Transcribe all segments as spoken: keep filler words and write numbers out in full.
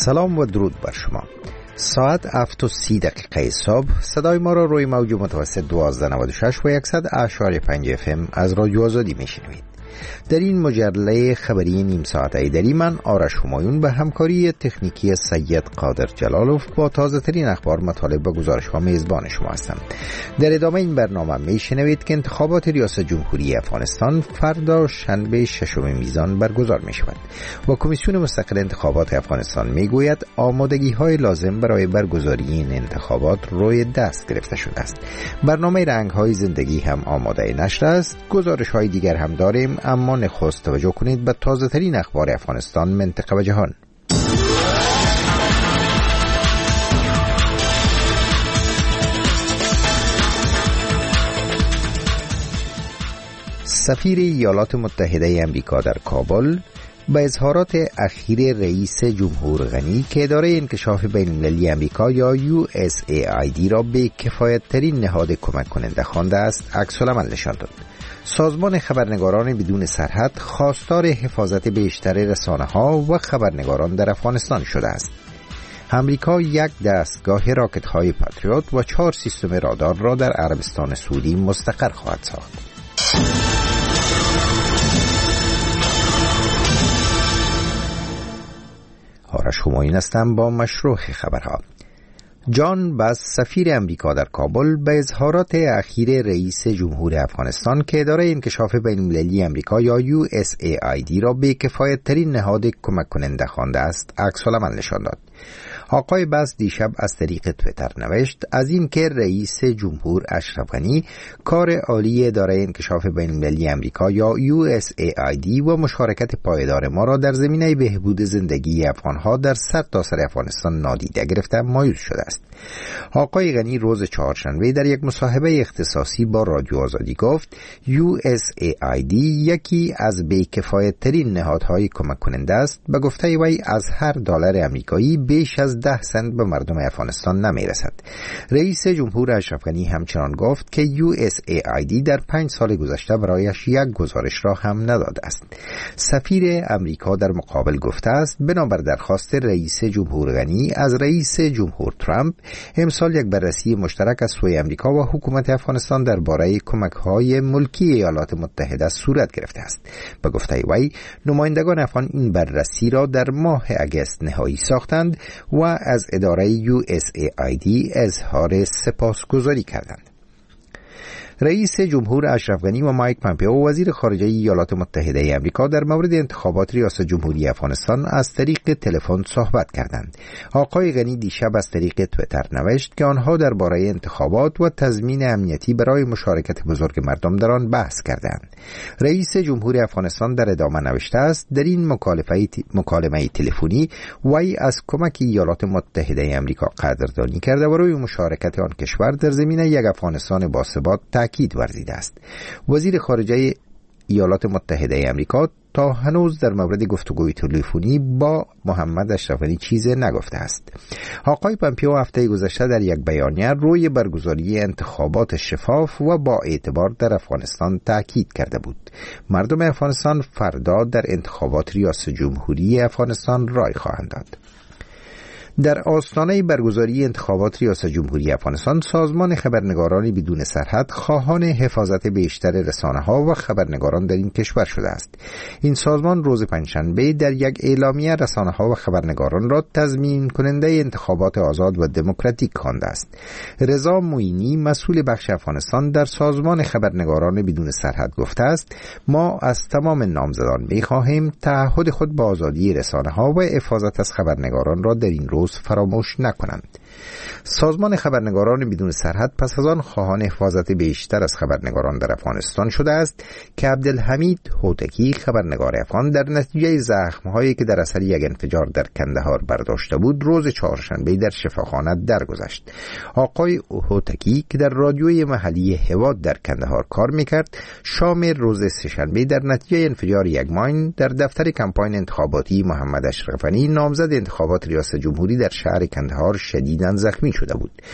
سلام و درود بر شما. ساعت هفت و سی دقیقه صبح صدای ما را روی موج متوسط دوازده نود و شش و صد اشاری پنج اف ام از رادیو آزادی میشنوید. در این مجله خبری نیم ساعته ایدری من آرش همایون به همکاری تکنیکی سید قادر جلالوف با تازه ترین اخبار، مطالب و گزارش ها میزبان شما هستم. در ادامه این برنامه میشنوید که انتخابات ریاست جمهوری افغانستان فردا شنبه ششم میزان برگزار می شود و کمیسیون مستقل انتخابات افغانستان میگوید آمادگی های لازم برای برگزاری این انتخابات روی دست گرفته شده است. برنامه رنگ های زندگی هم آماده نشر است. گزارش های دیگر هم داریم، اما نخست توجه کنید به تازه ترین اخبار افغانستان، منطقه و جهان. سفیر ایالات متحده آمریکا در کابل با اظهارات اخیر رئیس جمهور غنی که اداره انکشاف بین المللی آمریکا یا یو اس ای آی دی را به کفایت ترین نهاد کمک کننده خوانده است، عکس العمل نشان داد. سازمان خبرنگاران بدون سرحد خواستار حفاظت بیشتر رسانه‌ها و خبرنگاران در افغانستان شده است. امریکا یک دستگاه راکت‌های پاتریوت و چهار سیستم رادار را در عربستان سعودی مستقر خواهد ساخت. آرش همایون هستم با مشروع خبرها. جان باس، سفیر امریکا در کابل، به اظهارات اخیر رئیس جمهور افغانستان که اداره انکشاف بین المللی آمریکا یا یو اس ای آی دی را به کفایت ترین نهاد کمک کننده خوانده است، عکس العمل نشان داد. آقای باس دیشب از طریق تویتر نوشت از این که رئیس جمهور اشرف غنی کار عالی اداره انکشاف بین المللی آمریکا یا یو اس ای آی دی و مشارکت پایدار ما را در زمینه بهبود زندگی افغانها در سرتاسر افغانستان نادیده گرفته مایوس شده است. آقای غنی روز چهارشنبه در یک مصاحبه اختصاصی با رادیو آزادی گفت یو اس ای آی دی یکی از بی‌کفایت ترین نهادهای کمک کننده است. به گفته وی از هر دلار آمریکایی بیش از ده سنت به مردم افغانستان نمی رسد. رئیس جمهور اشرف غنی همچنان گفت که یو اس ای آی دی در پنج سال گذشته برایش یک گزارش را هم نداده است. سفیر امریکا در مقابل گفته است بنابر درخواست رئیس جمهور غنی از رئیس جمهور ترامپ امسال یک بررسی مشترک از سوی امریکا و حکومت افغانستان درباره کمک‌های ملکی ایالات متحده صورت گرفته است. به گفته وی نمایندگان افغان این بررسی را در ماه اگست نهایی ساختند و از اداره یو اس ای آی دی اظهار سپاسگزاری کردند. رئیس جمهور اشرف غنی و مایک پامپئو وزیر خارجه ایالات متحده آمریکا در مورد انتخابات ریاست جمهوری افغانستان از طریق تلفن صحبت کردند. آقای غنی دیشب از طریق تویتر نوشت که آنها درباره انتخابات و تضمین امنیتی برای مشارکت بزرگ مردم در آن بحث کردند. رئیس جمهور افغانستان در ادامه نوشته است در این مکالمه تلفنی وی از کمک ایالات متحده آمریکا قدردانی کرده و روی مشارکت آن کشور در زمینه یک افغانستان باثبات تأکید ورزیده است. وزیر خارجه ایالات متحده آمریکا تا هنوز در مورد گفتگوی تلفنی با محمد اشرف غنی چیزی نگفته است. آقای پامپئو هفته گذشته در یک بیانیه روی برگزاری انتخابات شفاف و با اعتبار در افغانستان تأکید کرده بود. مردم افغانستان فردا در انتخابات ریاست جمهوری افغانستان رای خواهند داد. در آستانه برگزاری انتخابات ریاست جمهوری افغانستان سازمان خبرنگاران بدون سرحد خواهان حفاظت بیشتر رسانه‌ها و خبرنگاران در این کشور شده است. این سازمان روز پنجشنبه در یک اعلامیه رسانه‌ها و خبرنگاران را تضمین کننده انتخابات آزاد و دموکراتیک خوانده است. رضا معینی مسئول بخش افغانستان در سازمان خبرنگاران بدون سرحد گفته است ما از تمام نامزدان می‌خواهیم تعهد خود با آزادی رسانه‌ها و حفاظت از خبرنگاران را در این روز فراموش نکنند. سازمان خبرنگاران بدون سرحد پس از آن خواهان حفاظت بیشتر از خبرنگاران در افغانستان شده است که عبدالحمید هوتکی خبرنگار افغان در نتیجه زخم‌هایی که در اثر یک انفجار در کندهار برداشته بود روز چهارشنبه در شفاخانه درگذشت. آقای هوتکی که در رادیوی محلی هواد در کندهار کار میکرد شام روز سه‌شنبه در نتیجه انفجار یک ماین در دفتر کمپاین انتخاباتی محمد اشرف غنی نامزد انتخابات ریاست جمهوری در شهر کندهار شدیداً زخمی شده بود.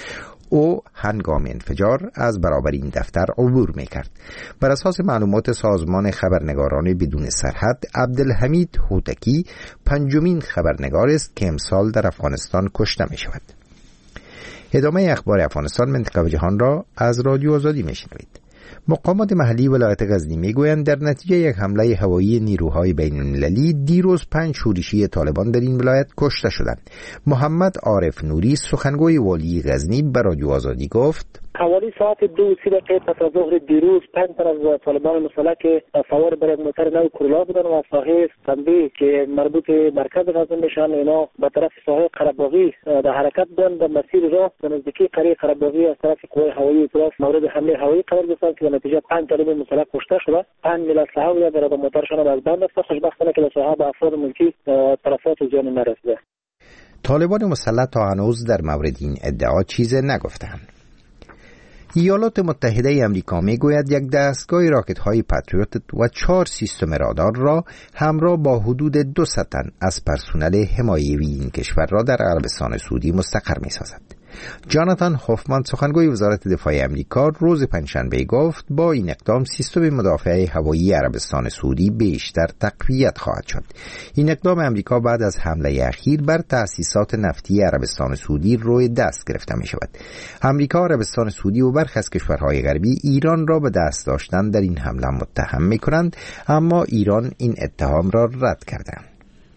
او هنگام انفجار از برابر این دفتر عبور میکرد. بر اساس معلومات سازمان خبرنگاران بدون سرحد، عبدالحمید هوتکی پنجمین خبرنگار است که امسال در افغانستان کشته می شود. ادامه اخبار افغانستان منطقه و جهان را از رادیو آزادی میشنوید. مقامات محلی ولایت غزنی میگویند در نتیجه یک حمله هوایی نیروهای بین المللی دیروز پنج شورشی طالبان در این ولایت کشته شدند. محمد عارف نوری سخنگوی والی غزنی به رادیو آزادی گفت: حوالی ساعت دو و سی دقیقه پس از ظهر دیروز پنج تن از طالبان مسلح که سوار بر موتر نو کرولا بودن و ساحه سنبی که مربوط به مرکز غزنی میشن، اینا به طرف ساحه قره‌باغی در حرکت بودن. در مسیر راه به نزدیکی قریه قره‌باغی از طرف قوای هوایی اطلاف مورد حمله هوایی قرار گرفتند که در نتیجه پنج طالب مسلح کشته شده. پنج میل اسلحه و در موترشان از بند است. خوشبختانه که در به افراد ملکی تلفات و جان نرسیده. طالبان مسلح تا هنوز در مورد این ادعا چیزی نگفتند. ایالات متحده امریکا میگوید یک دستگاه راکت‌های پاتریوت و چهار سیستم رادار را همراه با حدود دویست تن از پرسنل حمایوی این کشور را در عربستان سعودی مستقر می‌سازد. جاناتان هوفمان سخنگوی وزارت دفاع امریکا روز پنجشنبه گفت با این اقدام سیستم مدافع هوایی عربستان سعودی بیشتر تقویت خواهد شد. این اقدام امریکا بعد از حمله اخیر بر تأسیسات نفتی عربستان سعودی روی دست گرفته می شود. امریکا، عربستان سعودی و برخی از کشورهای غربی ایران را به دست داشتن در این حمله متهم می کنند، اما ایران این اتهام را رد کرده است.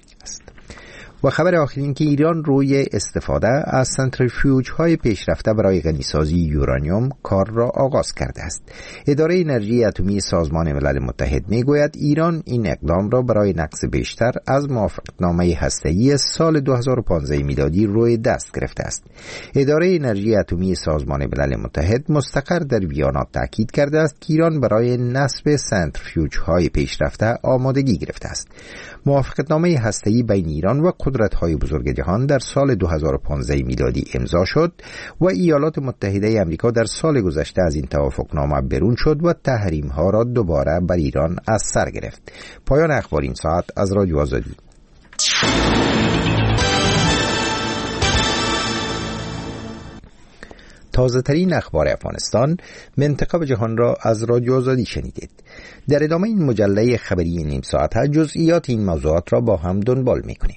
و خبر آخرین که ایران روی استفاده از سنتریفیوژ های پیشرفته برای غنیسازی یورانیوم کار را آغاز کرده است. اداره انرژی اتمی سازمان ملل متحد میگوید ایران این اقدام را برای نقص بیشتر از موافقتنامه هسته‌ای سال دو هزار و پانزده میلادی روی دست گرفته است. اداره انرژی اتمی سازمان ملل متحد مستقر در ویانا تاکید کرده است که ایران برای نصب سنتریفیوژ های پیشرفته آمادگی گرفته است. موافقتنامه هسته‌ای بین ایران و قدرت‌های بزرگ جهان در سال دو هزار و پانزده میلادی امضا شد و ایالات متحده آمریکا در سال گذشته از این توافقنامه برون شد و تحریم‌ها را دوباره بر ایران از سر گرفت. پایان اخبار این ساعت از رادیو آزادی. تازه ترین اخبار افغانستان، منطقه و جهان را از رادیو آزادی شنیدید. در ادامه این مجله خبری نیم ساعته جزئیات این موضوعات را با هم دنبال می‌کنیم.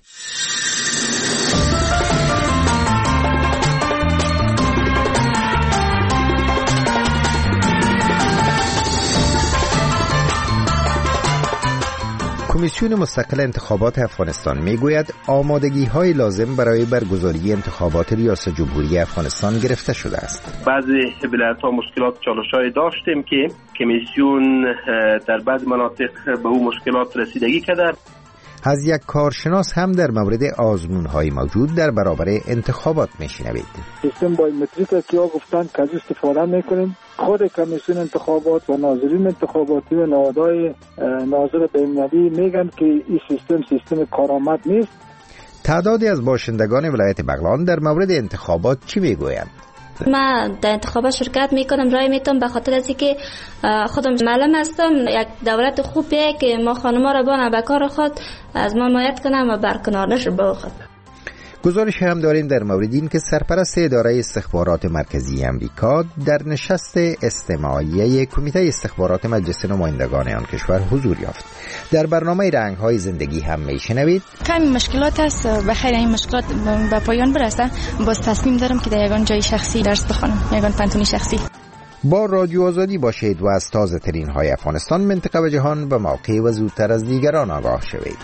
کمیسیون مستقل انتخابات افغانستان میگوید آمادگی‌های لازم برای برگزاری انتخابات ریاست جمهوری افغانستان گرفته شده است. بعضی ولایت‌ها مشکلات چالش‌های داشتیم که کمیسیون در بعض مناطق به اون مشکلات رسیدگی کرده. از یک کارشناس هم در مورد آزمون‌های موجود در برابر انتخابات میشنوید. سیستم بایومتریک که گفتن که از استفاده میکنیم. خود کمیسیون انتخابات و ناظرین انتخاباتی و نهادهای ناظر بین‌المللی میگن که این سیستم سیستم کارآمد نیست. تعدادی از باشندگان ولایت بغلان در مورد انتخابات چی میگویند؟ من در انتخابات شرکت میکنم، رای میتونم به خاطر از اینکه خودم معلم هستم. یک دولت خوبیه که ما خانم‌ها را بانه به کار خود از ما حمایت کنم و برکنار نشه به خود. گزارش هم داریم در مورد این که سرپرست اداره استخبارات مرکزی امریکا در نشست استماعیه کمیته استخبارات مجلس نمایندگان آن کشور حضور یافت. در برنامه رنگ‌های زندگی هم میشنوید کمی مشکلات است، بخیر این مشکلات به پایان برسه. باز تصمیم دارم که در یگان جای شخصی درس بخونم، یگان پانتونی شخصی. با رادیو آزادی باشید و از تازه ترین های افغانستان، منطقه و جهان به موقع و زودتر از دیگران آگاه شوید.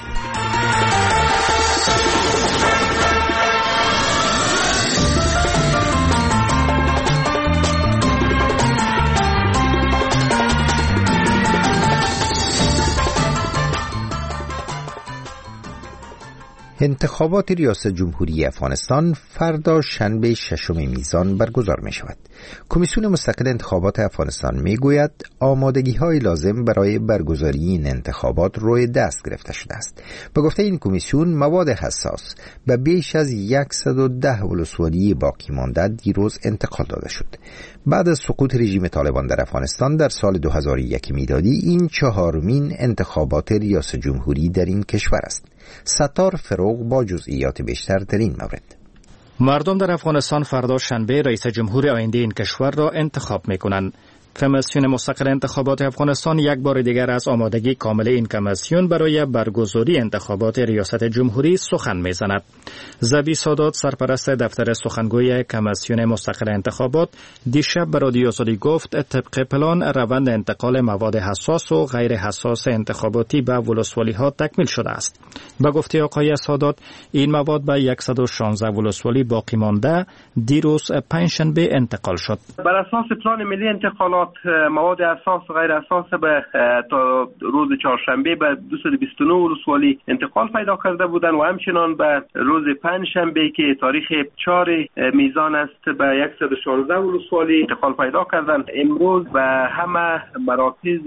انتخابات ریاست جمهوری افغانستان فردا شنبه ششم میزان برگزار می شود. کمیسیون مستقل انتخابات افغانستان می گوید آمادگی های لازم برای برگزاری این انتخابات روی دست گرفته شده است. به گفته این کمیسیون مواد حساس به بیش از صد و ده ولسوالی باقی مانده دیروز انتقال داده شد. بعد از سقوط رژیم طالبان در افغانستان در سال دو هزار و یک میلادی این چهارمین انتخابات ریاست جمهوری در این کشور است. ستار فروغ با جزئیات بیشتر در این مورد. مردم در افغانستان فردا شنبه رئیس جمهور آینده این کشور را انتخاب می‌کنند. کمیسیون مستقل انتخابات افغانستان یک بار دیگر از آمادگی کامل این کمیسیون برای برگزاری انتخابات ریاست جمهوری سخن می‌زند. زبی سادات، سرپرست دفتر سخنگوی کمیسیون مستقل انتخابات، دیشب به رادیو آزادی گفت طبق پلان روند انتقال مواد حساس و غیر حساس انتخاباتی به ولسوالی‌ها تکمیل شده است. به گفته آقای سادات، این مواد به صد و شانزده ولسوالی باقی مانده دیروز پنجشنبه انتقال شد. بر اساس پلان ملی انتخابات مواد اساس و غیر اساس به تا روز چهارشنبه به دویست و بیست و نه ولسوالی انتقال پیدا کرده بودند و همچنان به روز پنجشنبه که تاریخ چهار میزان است به صد و شانزده ولسوالی انتقال پیدا کردند. امروز به همه مراکز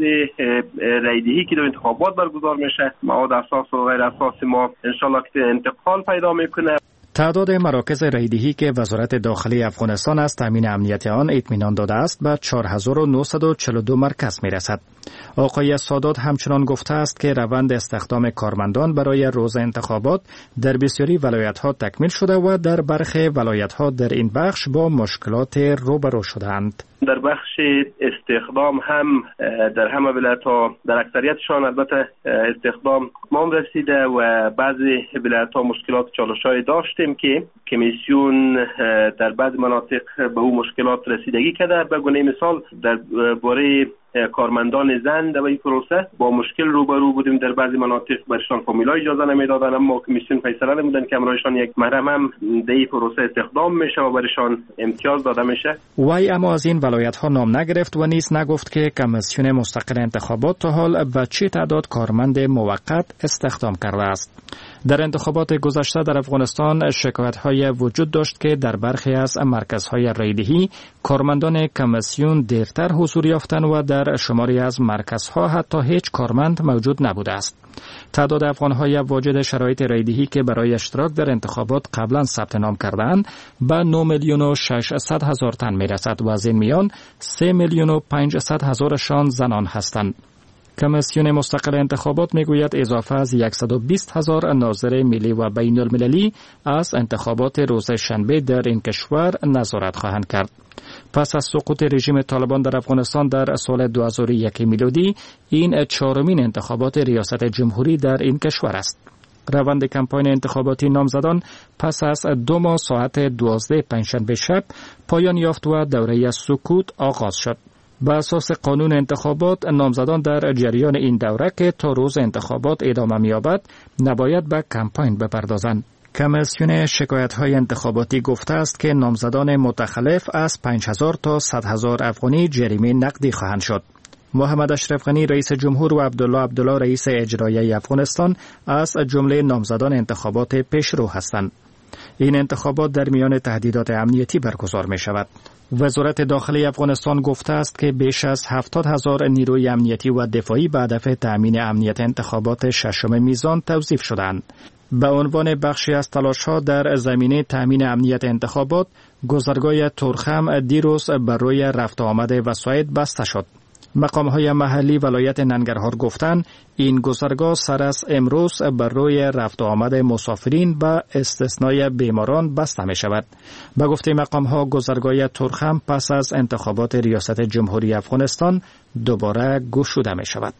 رایدهی که در انتخابات برگزار میشه مواد اساس و غیر اساس ما انشالله که انتقال پیدا میکنه. تعداد مراکز رایدهی که وزارت داخلی افغانستان از تامین امنیت آن اطمینان داده است به چهار هزار و نهصد و چهل و دو مرکز میرسد. آقای سادات همچنان گفته است که روند استخدام کارمندان برای روز انتخابات در بسیاری ولایت‌ها تکمیل شده و در برخی ولایت‌ها در این بخش با مشکلات روبرو شدند. در بخش استخدام هم در همه ولایت‌ها در اکثریتشان البته استخدام تمام رسیده و بعضی ولایت‌ها مشکلات چالش‌های داشتیم که کمیسیون در بعض مناطق به او مشکلات رسیدگی کرده. به گونه مثال در باره کارمندان زن در این پروسه با مشکل روبرو بودیم. در بعضی مناطق برشان فامیلا اجازه نمیدادن، اما کمیسیون فیصله نمودن که امرایشان یک محرم هم در این پروسه استخدام میشه و برشان امتیاز داده میشه. وی اما از این ولایت ها نام نگرفت و نیز نگفت که کمیسیون مستقل انتخابات تا حال به چه تعداد کارمند موقت استخدام کرده است. در انتخابات گذشته در افغانستان شکایت‌های وجود داشت که در برخی از مرکزهای رایدهی کارمندان کمیسیون دیرتر حضور یافتند و در شماری از مرکزها حتی هیچ کارمند موجود نبوده است. تعداد افغان‌های واجد شرایط رایدهی که برای اشتراک در انتخابات قبلا ثبت نام کردند به نه میلیون و ششصد هزار تن میرسد و از این میان سه میلیون و پانصد هزارشان زنان هستند. کمیسیون مستقل انتخابات میگوید اضافه از صد و بیست هزار ناظر ملی و بین المللی از انتخابات روز شنبه در این کشور نظارت خواهند کرد. پس از سقوط رژیم طالبان در افغانستان در سال دو هزار و یک میلادی این چهارمین انتخابات ریاست جمهوری در این کشور است. روند کمپاین انتخاباتی نامزدان پس از دو ماه ساعت دوازده پنجشنبه شب پایان یافت و دوره سکوت آغاز شد. به اساس قانون انتخابات نامزدان در جریان این دوره که تا روز انتخابات ادامه می‌یابد نباید به کمپاین بپردازند. کمیسیون شکایت‌های انتخاباتی گفته است که نامزدان متخلف از پنج هزار تا صد هزار افغانی جریمه نقدی خواهند شد. محمد اشرف غنی رئیس جمهور و عبدالله عبدالله رئیس اجرایی افغانستان از جمله نامزدان انتخابات پیشرو هستند. این انتخابات در میان تهدیدات امنیتی برگزار می شود. وزارت داخلی افغانستان گفته است که بیش از هفتاد هزار نیروی امنیتی و دفاعی به هدف تأمین امنیت انتخابات ششم میزان توظیف شدند. به عنوان بخشی از تلاش‌ها در زمینه تأمین امنیت انتخابات، گذرگاه تورخم دیروز بر روی رفت و آمد وسایط بسته شد. مقام‌های محلی ولایت ننگرهار گفتند این گذرگاه سر از امروز بر روی رفت و آمد مسافرین به استثنای بیماران بسته می شود. به گفته مقام‌ها گذرگاه تورخم پس از انتخابات ریاست جمهوری افغانستان دوباره گشوده می شود.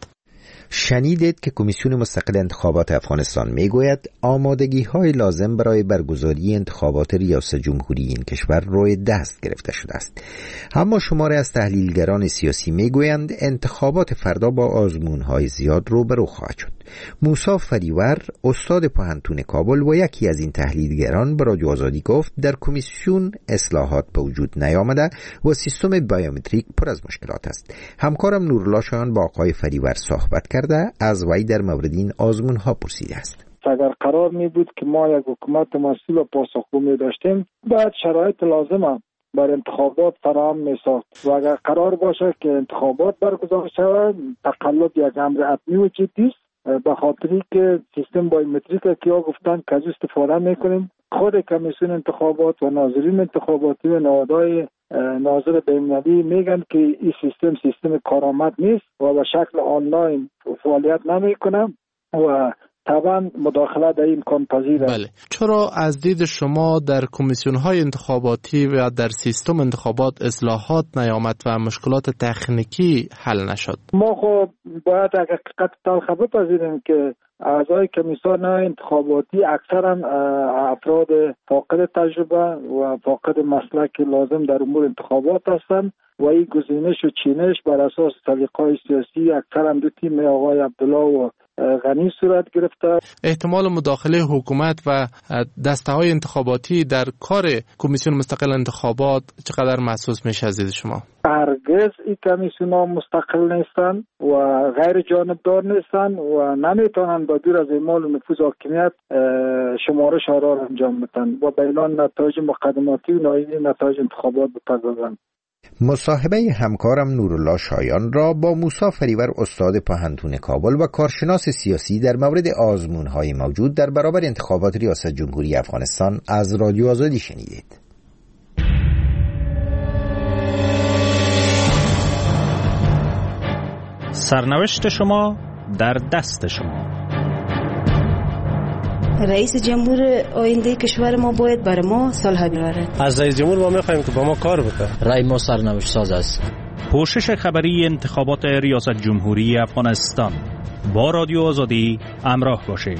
شنیدید که کمیسیون مستقل انتخابات افغانستان میگوید آمادگی های لازم برای برگزاری انتخابات ریاست جمهوری این کشور روی دست گرفته شده است. اما شماره از تحلیلگران سیاسی میگویند انتخابات فردا با آزمون های زیاد روبرو خواهد شد. موسی فریور استاد پوهنتون کابل و یکی از این تحلیلگران به رادیو آزادی گفت در کمیسیون اصلاحات به وجود نیامده و سیستم بیومتریک پر از مشکلات است. همکارم نورالله شایان با آقای فریور صحبت کرده از وی در مورد این آزمون ها پرسیده است. اگر قرار می بود که ما یک حکومت مسئول و پاسخگو می داشتیم باید شرایط لازمه بر انتخابات فراهم می ساخت و اگر قرار باشه که انتخابات برگزار شود تقلب یک امر حتمی و جدی است. به خاطری که سیستم بایومتریک که ها گفتن که از استفاده میکنیم، خود کمیسیون انتخابات و ناظرین انتخاباتی و نهادهای ناظر بین‌المللی میگن که این سیستم سیستم کارآمد نیست و به شکل آنلاین فعالیت نمیکنه و طبعا مداخله در این امکان پذیر است. بله. چرا از دید شما در کمیسیون‌های انتخاباتی و در سیستم انتخابات اصلاحات نیامد و مشکلات تکنیکی حل نشد؟ ما خب باید حقیقت تلخ بپذیریم که اعضای کمیسیون انتخاباتی اکثرا افراد فاقد تجربه و فاقد مسلک لازم در امور انتخابات هستند و این گزینش و چینش بر اساس سلیقه‌های سیاسی اکثرا دو تیم آقای عبدالله و غنی صورت گرفته. احتمال مداخله حکومت و دسته‌های انتخاباتی در کار کمیسیون مستقل انتخابات چقدر محسوس میشه از دید شما؟ هرگز این کمیسیون‌ها مستقل نیستند و غیر جانبدار نیستند و نمیتونن با دور از اعمال نفوذ حاکمیت شمارش آرا انجام بدن و به اعلان نتایج مقدماتی و نهایی نتایج انتخابات بپردازند. مصاحبه همکارم نورالله شایان را با موسی فریور استاد پهنتون کابل و کارشناس سیاسی در مورد آزمون‌های موجود در برابر انتخابات ریاست جمهوری افغانستان از رادیو آزادی شنیدید. سرنوشت شما در دست شما. رئیس جمهور آینده کشور ما باید بر ما صلح بیاورد. از رئیس جمهور ما می‌خوایم که با ما کار بکنه. رای ما سرنوشت ساز است. پوشش خبری انتخابات ریاست جمهوری افغانستان. با رادیو آزادی همراه باشید.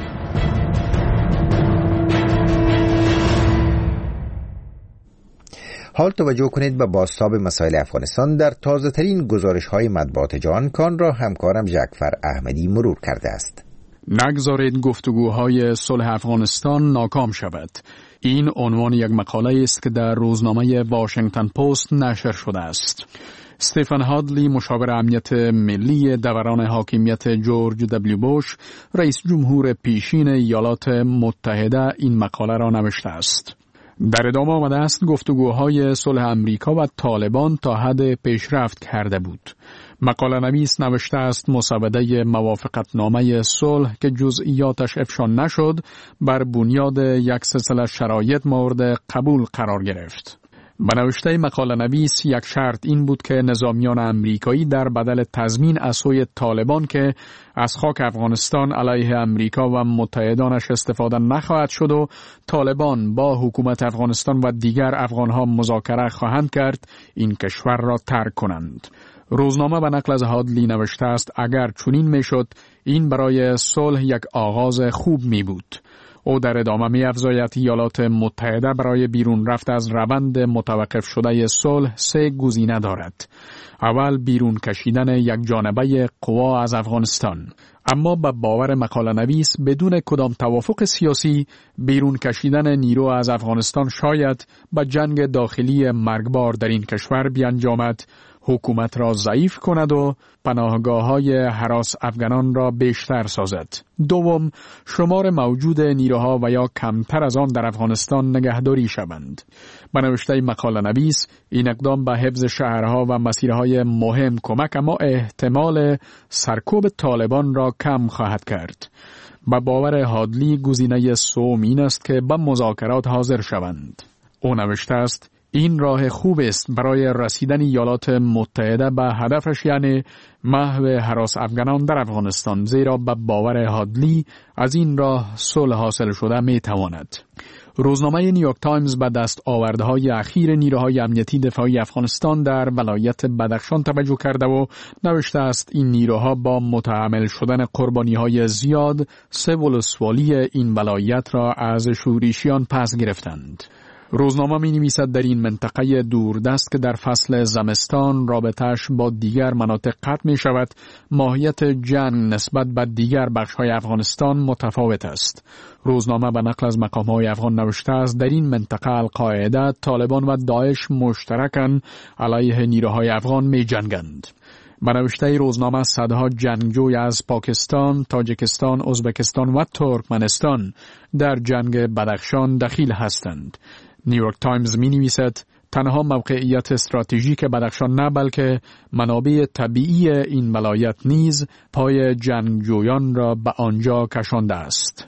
حال توجه کنید به بازتاب مسائل افغانستان در تازه‌ترین گزارش‌های مطبوعات جهان کان را همکارم جعفر احمدی مرور کرده است. نگذارید گفتگوهای صلح افغانستان ناکام شود. این عنوان یک مقاله است که در روزنامه واشنگتن پست نشر شده است. استیفن هادلی، مشاور امنیت ملی دوران حاکمیت جورج دبلیو بوش، رئیس جمهور پیشین ایالات متحده، این مقاله را نوشته است. در ادامه آمده است گفتگوهای صلح امریکا و طالبان تا حد پیشرفت کرده بود. مقاله نویس نوشته است مسوده موافقتنامه صلح که جزئیاتش افشا نشد بر بنیاد یک سلسله شرایط مورد قبول قرار گرفت. به نوشته مقاله نویس یک شرط این بود که نظامیان امریکایی در بدل تضمین از سوی طالبان که از خاک افغانستان علیه امریکا و متحدانش استفاده نخواهد شد و طالبان با حکومت افغانستان و دیگر افغانها مذاکره خواهند کرد این کشور را ترک کنند. روزنامه به نقل از هادلی نوشته است اگر چنین میشد این برای صلح یک آغاز خوب می بود. او در ادامه می افزاید ایالات متحده برای بیرون رفت از روند متوقف شده صلح سه گزینه دارد. اول بیرون کشیدن یک جانبه قوا از افغانستان. اما به باور مقاله نویس بدون کدام توافق سیاسی بیرون کشیدن نیرو از افغانستان شاید به جنگ داخلی مرگبار در این کشور بیانجامد، حکومت را ضعیف کند و پناهگاه‌های هراس افغانان را بیشتر سازد. دوم، شمار موجود نیروها و یا کمتر از آن در افغانستان نگهداری شوند. به نوشته مقاله نویس این اقدام به حفظ شهرها و مسیرهای مهم کمک اما احتمال سرکوب طالبان را کم خواهد کرد. به باور هادلی گزینه سوم این است که به مذاکرات حاضر شوند. او نوشته است این راه خوب است برای رسیدن ایالات متحده به هدفش، یعنی محو هراس افغانان در افغانستان، زیرا به باور هادلی از این راه صلح حاصل شده می تواند. روزنامه نیویورک تایمز به دست آوردهای اخیر نیروهای امنیتی دفاعی افغانستان در ولایت بدخشان توجه کرده و نوشته است این نیروها با متحمل شدن قربانی‌های زیاد سه ولسوالی این ولایت را از شوریشیان پس گرفتند. روزنامه می نویسد در این منطقه دوردست که در فصل زمستان رابطش با دیگر مناطق قطع می شود، ماهیت جنگ نسبت به دیگر بخش‌های افغانستان متفاوت است. روزنامه به نقل از مقام‌های افغان نوشته است در این منطقه القاعده، طالبان و داعش مشترکاً علیه نیروهای افغان می جنگند. به نوشته روزنامه صدها جنگجوی از پاکستان، تاجیکستان، ازبکستان و ترکمنستان در جنگ بدخشان دخیل هستند. نیویورک تایمز می نویسد تنها موقعیت استراتژیک بدخشان نه بلکه منابع طبیعی این ولایت نیز پای جنگجویان را به آنجا کشانده است.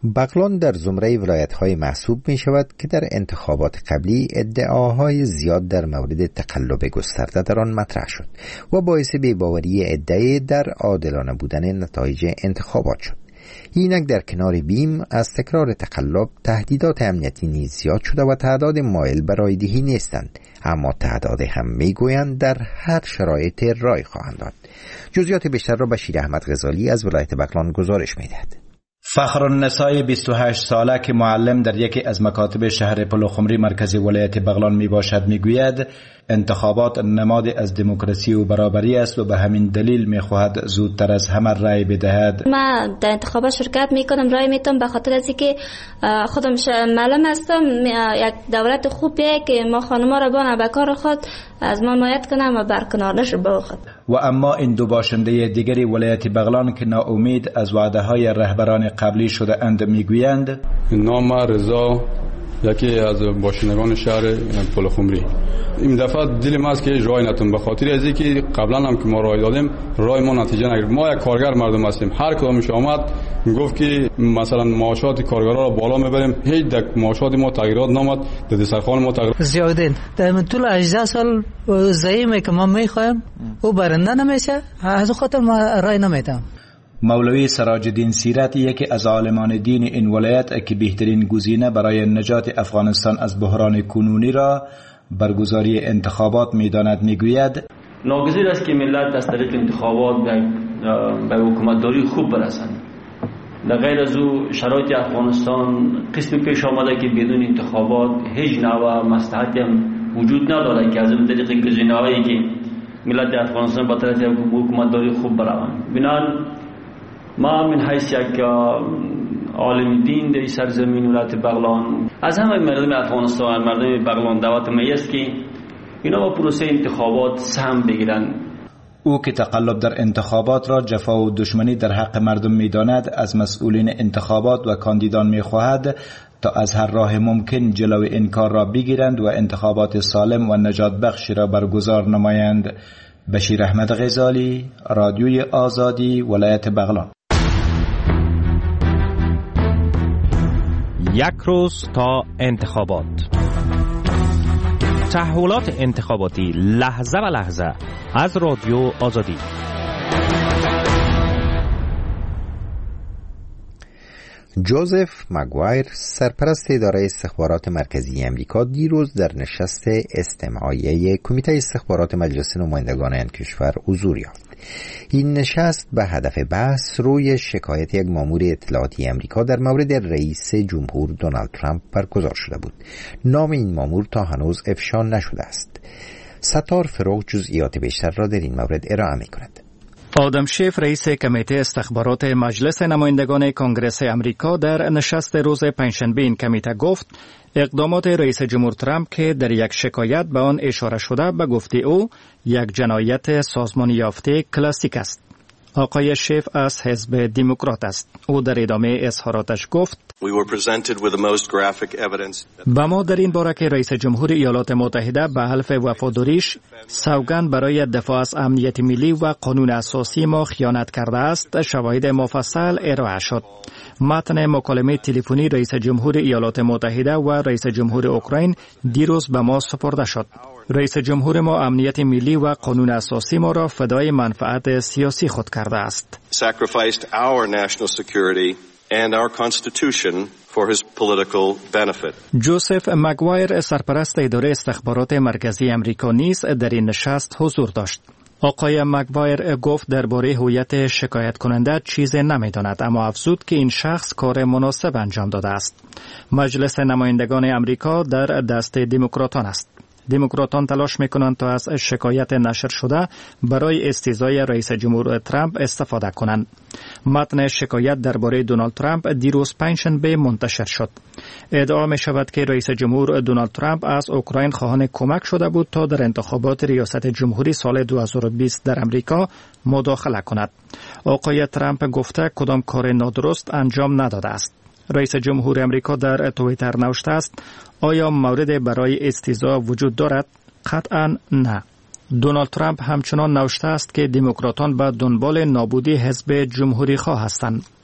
بغلان در زمره ولایت‌های محسوب می شود که در انتخابات قبلی ادعاهای زیاد در مورد تقلب گسترده در آن مطرح شد و باعث بی‌باوری عده در عادلانه بودن نتایج انتخابات شد. اینک در کنار بیم از تکرار تقلب تهدیدات امنیتی نیز زیاد شده و تعداد مایل برای دهی نیستند، اما تعداد هم میگویند در هر شرایط رای خواهند داد. جزئیات بیشتر را بشیر احمد غزالی از ولایت بغلان گزارش می‌دهد. فخرالنسای بیست و هشت ساله که معلم در یکی از مکاتب شهر پلوخمری مرکزی ولایت بغلان می باشد می گوید انتخابات نماد از دموکراسی و برابری است و به همین دلیل می خواهد زودتر از همه رای بدهد. من در انتخابات شرکت می کنم، رای میتونم به خاطر از اینکه خودم معلم هستم. یک دولت خوبیه که ما خانم‌ها را بانه به کار خود از ما حمایت کنم و برکنار نشه با خود. و اما این دو باشنده دیگری ولایت بغلان که ناامید از وعده های رهبران قبلی شده اند میگویند نام رضا یکی از باشندگان شهر پلوخمری. این دفعه دل ما است که رای نتون به خاطر از اینکه قبلا هم که ما رای دادیم رای ما نتیجه نگرفت. ما یک کارگر مردم هستیم، هر کدامش آمد گفت که مثلا معاشات کارگرا رو بالا میبریم، هیچ دک معاشات ما تغییرات نامد، در دسترخوان ما تغییر زیادین در طول هجده سال زعیمی که ما میخوایم او برنده نمیشه، از خاطر ما رای نمیدم. مولوی سراج الدین سیرت یکی از عالمان دین این ولایت که بهترین گزینه برای نجات افغانستان از بحران کنونی را برگزاری انتخابات می‌داند میگوید ناگزیر است که ملت از طریق انتخابات به حکومتداری خوب برسند. در غیر از او شرایط افغانستان قسمی پیش آمده که بدون انتخابات هیچ نوع مصلحتی هم وجود ندارد که از این طریق گزینه‌هایی که ملت افغانستان با طرف حکومتداری خوب بروند. بنابراین ما من حیث یک عالم دین در سرزمین ولایت بغلان از همه مردم افغانستان، مردم بغلان دعوت می است که اینا با پروسه انتخابات سهم بگیرند. او که تقلب در انتخابات را جفا و دشمنی در حق مردم می داند از مسئولین انتخابات و کاندیدان می خواهد تا از هر راه ممکن جلوی این کار را بگیرند و انتخابات سالم و نجات بخشی را برگزار نمایند. بشیر احمد غزالی، رادیوی آزادی، ولایت بغلان. یک روز تا انتخابات. تحولات انتخاباتی لحظه به لحظه از رادیو آزادی. جوزف مگوایر سرپرست اداره استخبارات مرکزی امریکا دیروز در نشست استماعیه کمیته استخبارات مجلس نمایندگان این کشور حضور یافت. این نشست به هدف بحث روی شکایت یک مامور اطلاعاتی امریکا در مورد رئیس جمهور دونالد ترامپ برگزار شده بود. نام این مامور تا هنوز افشا نشده است. ستار فروغ جزئیات بیشتر را در این مورد ارائه می‌کند. آدم شیف رئیس کمیته استخبارات مجلس نمایندگان کنگره امریکا در نشست روز پنجشنبه این کمیته گفت اقدامات رئیس جمهور ترامپ که در یک شکایت به آن اشاره شده به گفته او یک جنایت سازمانی یافته کلاسیک است. آقای شیف از حزب دموکرات است. او در ادامه اظهاراتش گفت با ما در این باره که رئیس جمهور ایالات متحده به حلف وفاداریش سوگند برای دفاع از امنیت ملی و قانون اساسی ما خیانت کرده است شواهد مفصل ارائه شد. متن مکالمه تلفنی رئیس جمهور ایالات متحده و رئیس جمهور اوکراین دیروز به ما سپرده شد. رئیس جمهور ما امنیت ملی و قانون اساسی ما را فدای منفعت سیاسی خود کرده است. Sacrificed our national security and our constitution for his political benefit. جوزف مگوایر سرپرست اداره استخبارات مرکزی امریکا نیز در این نشست حضور داشت. آقای مگوایر گفت درباره هویت شکایت کننده چیزی نمی‌داند، اما افزود که این شخص کار مناسب انجام داده است. مجلس نمایندگان امریکا در دست دموکراتان است. دموکراتان تلاش میکنند تا از شکایت نشر شده برای استیضای رئیس جمهور ترامپ استفاده کنند. متن شکایت درباره دونالد ترامپ دیروز پنجشنبه منتشر شد. ادعا می شود که رئیس جمهور دونالد ترامپ از اوکراین خواهان کمک شده بود تا در انتخابات ریاست جمهوری سال دو هزار و بیست در امریکا مداخله کند. آقای ترامپ گفته کدام کار نادرست انجام نداده است. رئیس جمهور امریکا در توییتر نوشته است آیا مورد برای استیضا وجود دارد؟ قطعاً نه. دونالد ترامپ همچنان نوشته است که دموکراتان به دنبال نابودی حزب جمهوری خواه هستند.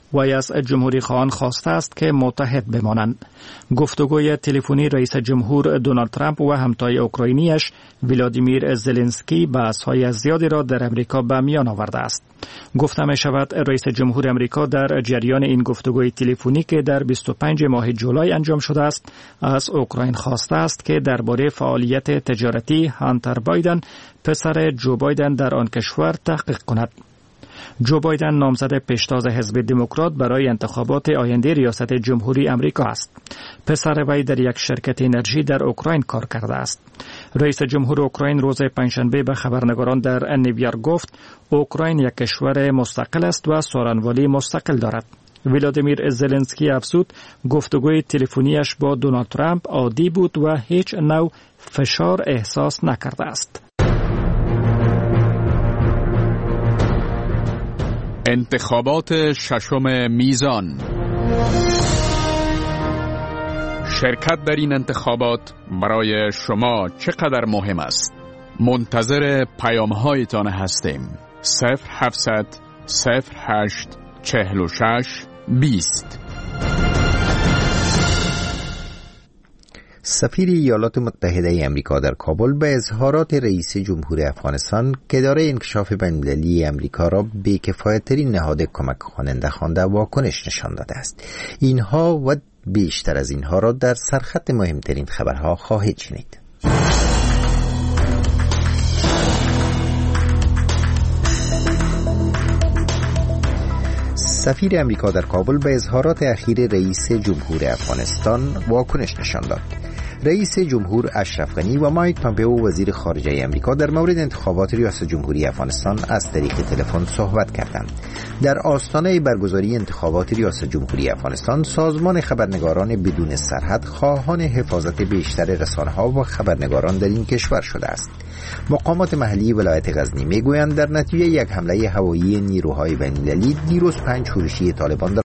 وی از جمهوری خواهان خواسته است که متحد بمانند. گفتگوی تلفنی رئیس جمهور دونالد ترامپ و همتای اوکراینیش ولادیمیر زلنسکی بحث‌های زیادی را در امریکا به میان آورده است. گفته می شود رئیس جمهور امریکا در جریان این گفتگوی تلفنی که در بیست و پنج ماه جولای انجام شده است از اوکراین خواسته است که درباره فعالیت تجارتی هانتر بایدن پسر جو بایدن در آن کشور تحقیق کند. جو بایدن نامزد پیشتاز حزب دموکرات برای انتخابات آینده ریاست جمهوری امریکا است. پسر وی در یک شرکت انرژی در اوکراین کار کرده است. رئیس جمهور اوکراین روز پنجشنبه به خبرنگاران در نیویورک گفت اوکراین یک کشور مستقل است و سخنوری مستقل دارد. ولادیمیر زلنسکی افزود گفتگوی تلفنیش با دونالد ترامپ عادی بود و هیچ نوع فشار احساس نکرده است. انتخابات ششم میزان. شرکت در این انتخابات برای شما چقدر مهم است؟ منتظر پیام‌هایتان هستیم. صفر هفتصد صفر هشت چهل و شش بیست. سفیر ایالات متحده آمریکا در کابل به اظهارات رئیس جمهور افغانستان که دارای انکشاف بین‌المللی آمریکا را بی‌کفایت‌ترین نهاد کمک کننده خوانده واکنش نشان داده است. اینها و بیشتر از اینها را در سرخط مهمترین خبرها خواهید شنید. سفیر آمریکا در کابل به اظهارات اخیر رئیس جمهور افغانستان واکنش نشان داد. رئیس جمهور اشرف غنی و مایک پامپئو وزیر خارجه آمریکا در مورد انتخابات ریاست جمهوری افغانستان از طریق تلفن صحبت کردند. در آستانه برگزاری انتخابات ریاست جمهوری افغانستان، سازمان خبرنگاران بدون سرحد خواهان حفاظت بیشتر رسانه‌ها و خبرنگاران در این کشور شده است. مقامات محلی ولایت غزنی میگویند در نتیجه یک حمله هوایی نیروهای بین‌المللی دیروز پنج شورشی طالبان در